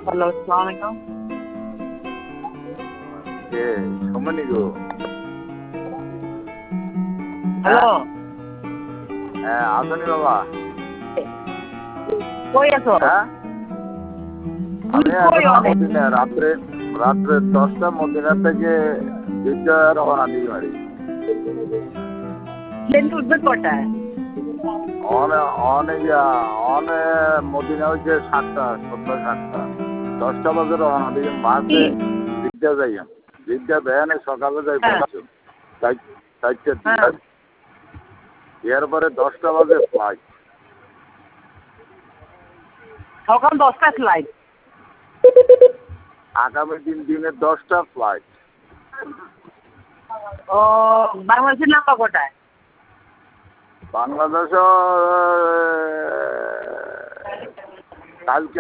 Hello, আসসালামু আলাইকুম। কে সমনি গো? Hello, হ্যাঁ আসনি বাবা। কই আছো? হ্যাঁ তুমি আমি কই এখনো অনেক? মদিনা রাত্রে 10টা মদিনা থেকে জিদ্দা রওনা দিই মারি। প্লেন উঠবে কটায়? অনে অনে মদিনা হচ্ছে 7টা সন্ধ্যা 7টা 10টা বাজে রওনা দিই কি? বাসে জিদ্দা যাই জিদ্দা ভ্যানে সকালে যাই হ্যাঁ, পৌঁছো চারটের দিকে হ্যাঁ। এরপরে 10টা বাজে ফ্লাইট। সকাল 10টায় ফ্লাইট। আগামী দিনের 10টা ফ্লাইট। ও, বাংলাদেশের নাম্বার কটায়? বাংলাদেশ কালকে